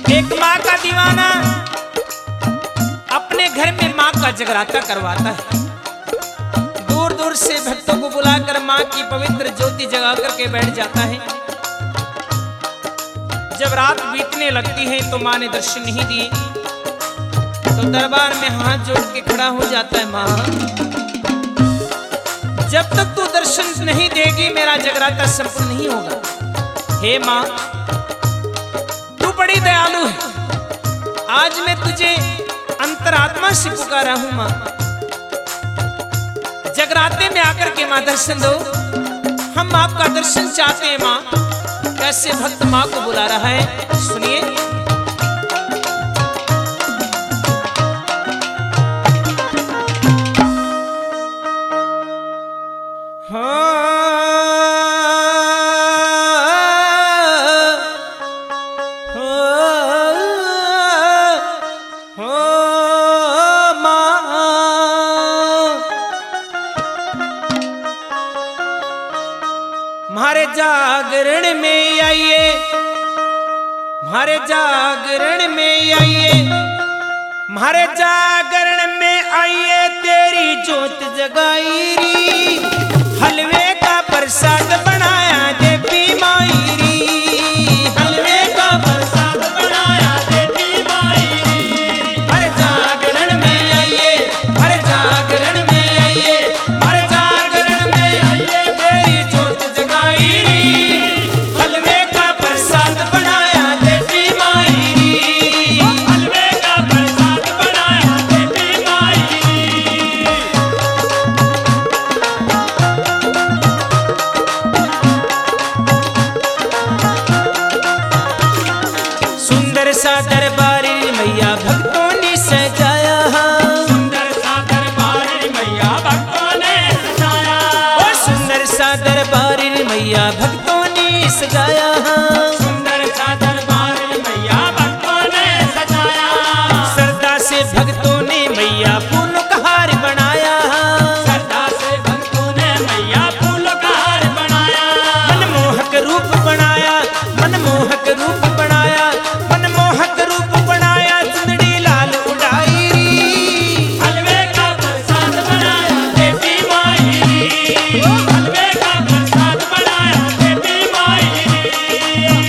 एक माँ का दीवाना अपने घर में माँ का जगराता करवाता है। दूर दूर से भक्तों को बुलाकर माँ की पवित्र ज्योति जगा करके बैठ जाता है। जब रात बीतने लगती है तो माँ ने दर्शन नहीं दिए तो दरबार में हाथ जोड़ के खड़ा हो जाता है। माँ, जब तक तू दर्शन नहीं देगी मेरा जगराता संपूर्ण नहीं होगा। हे माँ, तू बड़ी दयालु है, आज मैं तुझे अंतरात्मा से पुकारा हूं। माँ, जगराते में आकर के माँ दर्शन दो, हम आपका दर्शन चाहते हैं। माँ, कैसे भक्त माँ को बुला रहा है, सुनिए। म्हारे जागरण में आइए, म्हारे जागरण में आइए, म्हारे जागरण में आइए, तेरी ज्योत जगाई री, हलवे का प्रसाद बनाया देवी माई री, हलवे का प्रसाद बनाया देवी माई री। म्हारे जागरण में आइए, म्हारे जागरण में आइए, म्हारे जागरण में आइए, तेरी ज्योत जगाई री, हलवे का प्रसाद बनाया देवी माई री, हलवे का प्रसाद बनाया देवी माई री। सुंदर सा दरबार मैया भक्तों ने सजाया, सुंदर सा दरबार मैया भक्तों ने सजाया, ओ सुंदर सा दरबार मैया भक्तों ने सजाया, सुंदर सा दरबार मैया भक्तों ने सजाया। श्रद्धा से भक्तों ने मैया फूलों का हार बनाया, श्रद्धा से भक्तों ने मैया फूलों का हार बनाया। मनमोहक रूप बनाया, मनमोहक रूप बनाया, मनमोहक रूप बनाया, चुंदड़ी लाल उड़ाई री, हलवे का प्रसाद बनाया देवी माई री, हलवे का प्रसाद बनाया देवी माई री।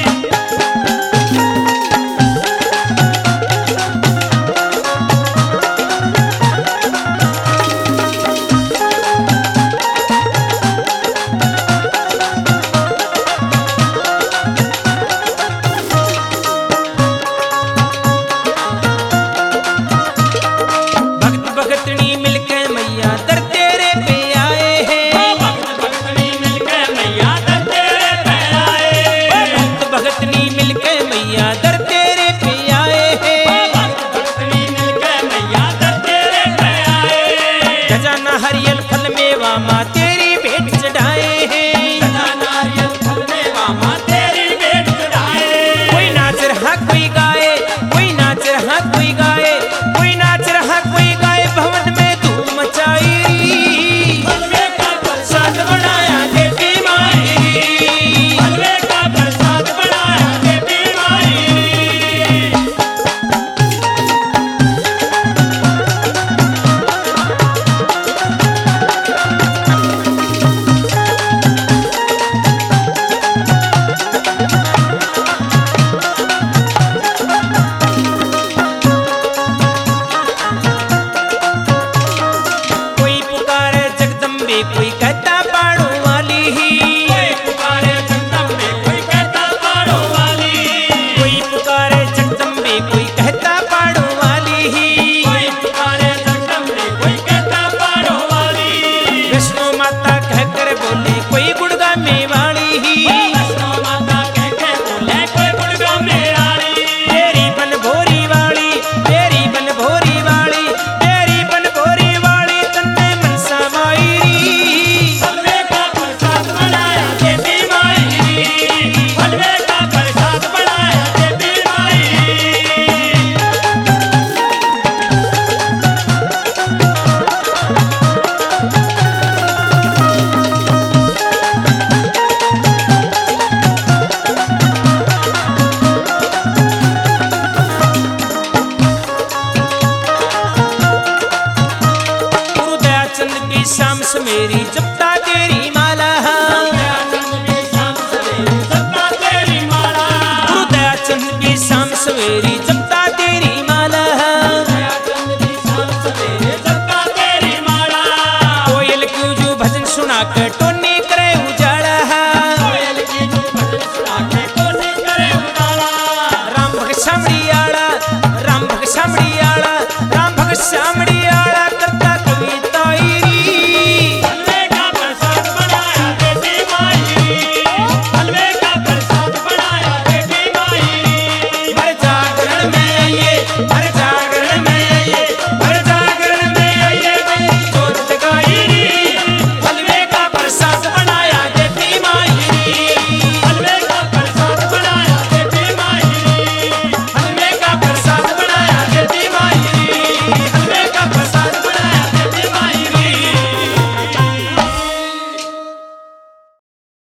भक्त भक्तनी मिलकर मैया दर तेरे पे आए हैं, भक्त भक्तनी मिलकर मैया दर तेरे पे आए, भक्त भक्तनी मिलकर मैया दर तेरे पे आए हैं, भक्त भक्तनी मिलकर मैया दर तेरे पे आए। खजाना हरियल फल मेवा माँ तेरी भेंट चढ़ाए हैं, खजाना हरियल फल मेवा माँ तेरी भेंट चढ़ाए। कोई नाच रहा कोई गाए, कोई नाच रहा कोई गाए, कोई नाच रहा कोई गाए, भवन में धूम मचाई, हलवे का प्रसाद बनाया देवी माई री, हलवे का प्रसाद बनाया देवी माई री। संत की शाम सवेरी जपता